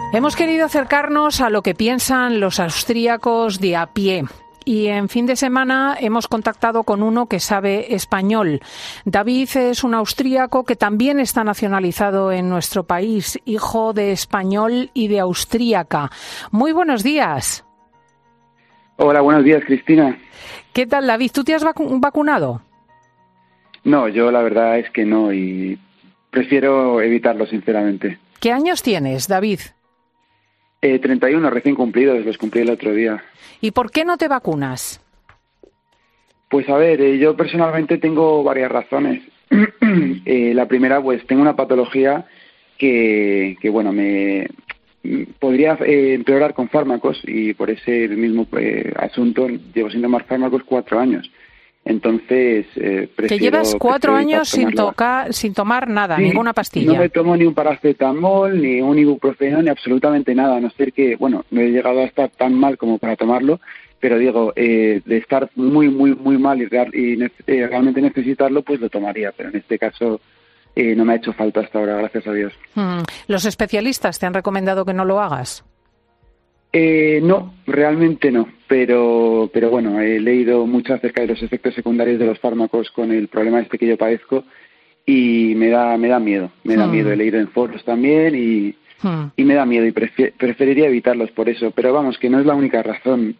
Hemos querido acercarnos a lo que piensan los austríacos de a pie. Y en fin de semana hemos contactado con uno que sabe español. David es un austríaco que también está nacionalizado en nuestro país, hijo de español y de austríaca. Muy buenos días. Hola, buenos días, Cristina. ¿Qué tal, David? ¿Tú te has vacunado? No, yo la verdad es que no y prefiero evitarlo, sinceramente. ¿Qué años tienes, David? 31 recién cumplidos, los cumplí el otro día. ¿Y por qué no te vacunas? Pues a ver, yo personalmente tengo varias razones. La primera, pues tengo una patología que bueno, me podría empeorar con fármacos y por ese mismo asunto llevo sin tomar fármacos 4 años. Entonces, prefiero... Que llevas 4 años sin tomar nada, sí, ninguna pastilla. No me tomo ni un paracetamol, ni un ibuprofeno, ni absolutamente nada, a no ser que, bueno, no he llegado a estar tan mal como para tomarlo, pero digo, de estar muy mal y realmente necesitarlo, pues lo tomaría, pero en este caso no me ha hecho falta hasta ahora, gracias a Dios. ¿Los especialistas te han recomendado que no lo hagas? No, realmente no, pero bueno, he leído mucho acerca de los efectos secundarios de los fármacos con el problema este que yo padezco y me da miedo, he leído en foros también y me da miedo y preferiría evitarlos por eso, pero vamos, que no es la única razón.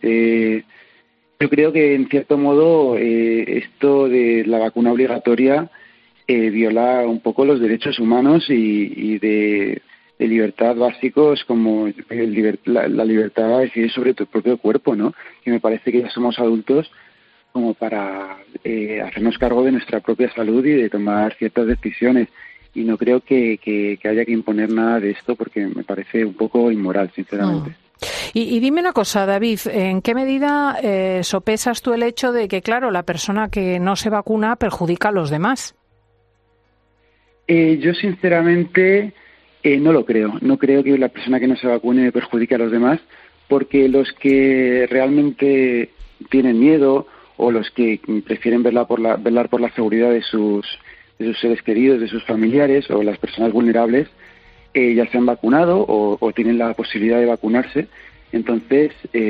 Yo creo que en cierto modo esto de la vacuna obligatoria viola un poco los derechos humanos y de libertad básicos como la libertad de decidir sobre tu propio cuerpo, ¿no? Y me parece que ya somos adultos como para hacernos cargo de nuestra propia salud y de tomar ciertas decisiones. Y no creo que haya que imponer nada de esto porque me parece un poco inmoral, sinceramente. Y dime una cosa, David, ¿en qué medida sopesas tú el hecho de que, claro, la persona que no se vacuna perjudica a los demás? Yo, sinceramente... no lo creo. No creo que la persona que no se vacune perjudique a los demás, porque los que realmente tienen miedo o los que prefieren velar por la seguridad de sus seres queridos, de sus familiares o las personas vulnerables, ya se han vacunado o tienen la posibilidad de vacunarse. Entonces,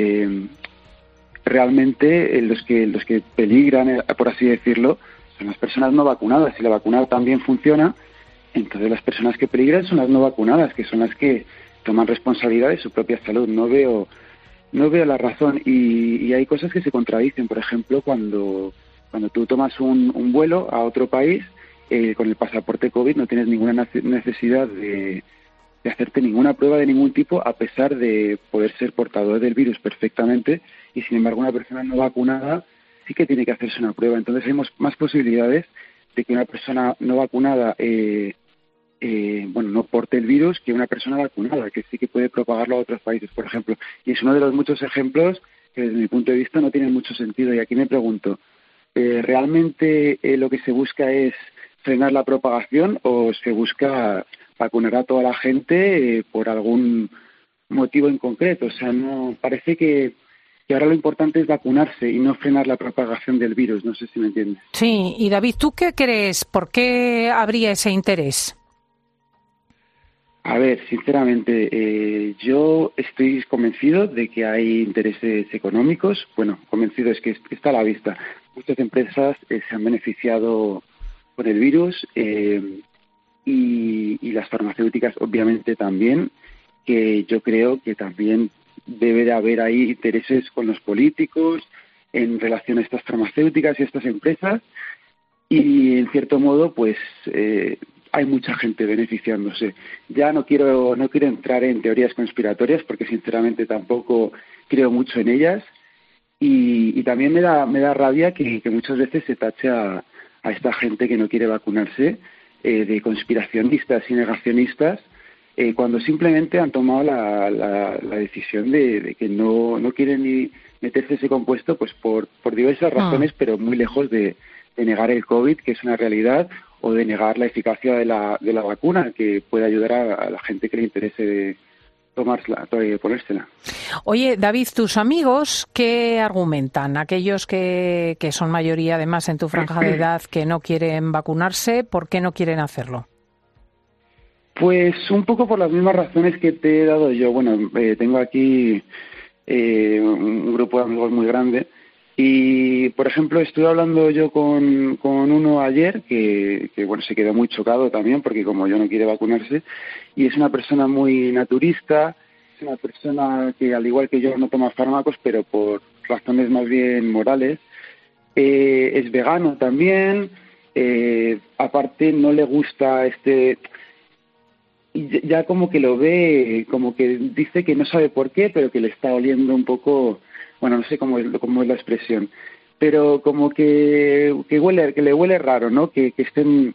realmente los que peligran, por así decirlo, son las personas no vacunadas. Si la vacuna también funciona, entonces las personas que peligran son las no vacunadas, que son las que toman responsabilidad de su propia salud. No veo la razón y hay cosas que se contradicen. Por ejemplo, cuando tú tomas un vuelo a otro país con el pasaporte COVID no tienes ninguna necesidad de hacerte ninguna prueba de ningún tipo, a pesar de poder ser portador del virus perfectamente, y sin embargo una persona no vacunada sí que tiene que hacerse una prueba. Entonces hay más posibilidades de que una persona no vacunada no porte el virus que una persona vacunada, que sí que puede propagarlo a otros países, por ejemplo. Y es uno de los muchos ejemplos que desde mi punto de vista no tienen mucho sentido. Y aquí me pregunto, ¿realmente lo que se busca es frenar la propagación o se busca vacunar a toda la gente por algún motivo en concreto? O sea, no parece que ahora lo importante es vacunarse y no frenar la propagación del virus. No sé si me entiendes. Sí, y David, ¿tú qué crees? ¿Por qué habría ese interés? A ver, sinceramente, yo estoy convencido de que hay intereses económicos. Bueno, convencido es que está a la vista. Muchas empresas se han beneficiado con el virus y las farmacéuticas obviamente también, que yo creo que también debe de haber ahí intereses con los políticos en relación a estas farmacéuticas y estas empresas y en cierto modo pues hay mucha gente beneficiándose. Ya no quiero entrar en teorías conspiratorias porque sinceramente tampoco creo mucho en ellas y también me da rabia que muchas veces se tache a esta gente que no quiere vacunarse de conspiracionistas y negacionistas cuando simplemente han tomado la decisión de que no quieren ni meterse ese compuesto pues por diversas razones, pero muy lejos de negar el COVID, que es una realidad, o de negar la eficacia de la vacuna, que puede ayudar a la gente que le interese ponérsela. Oye, David, ¿tus amigos qué argumentan? Aquellos que son mayoría, además, en tu franja de edad, que no quieren vacunarse, ¿por qué no quieren hacerlo? Pues un poco por las mismas razones que te he dado yo. Bueno, tengo aquí un grupo de amigos muy grande y, por ejemplo, estuve hablando yo con uno ayer que bueno, se quedó muy chocado también porque como yo no quiere vacunarse, y es una persona muy naturista, es una persona que al igual que yo no toma fármacos, pero por razones más bien morales. Es vegano también, aparte no le gusta y ya como que lo ve, como que dice que no sabe por qué, pero que le está oliendo un poco, bueno, no sé cómo es la expresión, pero como que le huele raro, ¿no? Que estén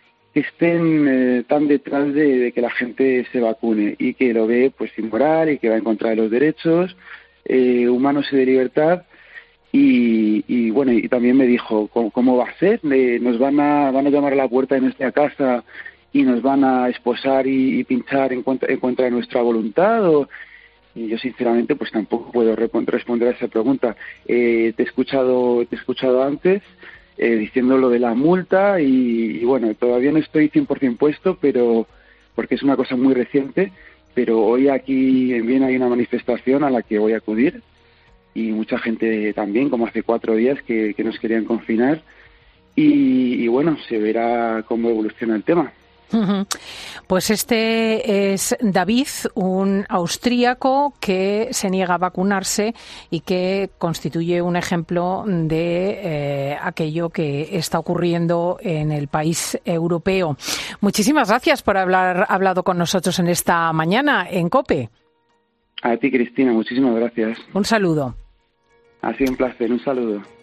tan detrás de que la gente se vacune, y que lo ve pues inmoral y que va en contra de los derechos humanos y de libertad. Y bueno, y también me dijo, ¿cómo va a ser? Nos van a llamar a la puerta de nuestra casa y nos van a esposar y pinchar en contra de nuestra voluntad. Y yo sinceramente pues tampoco puedo responder a esa pregunta. Te he escuchado antes diciendo lo de la multa y bueno, todavía no estoy 100% puesto, pero porque es una cosa muy reciente, pero hoy aquí en Viena hay una manifestación a la que voy a acudir, y mucha gente también, como hace 4 días que nos querían confinar, y bueno, se verá cómo evoluciona el tema. Pues este es David, un austríaco que se niega a vacunarse y que constituye un ejemplo de aquello que está ocurriendo en el país europeo. Muchísimas gracias por haber hablado con nosotros en esta mañana en COPE. A ti, Cristina, muchísimas gracias. Un saludo. Ha sido un placer, un saludo.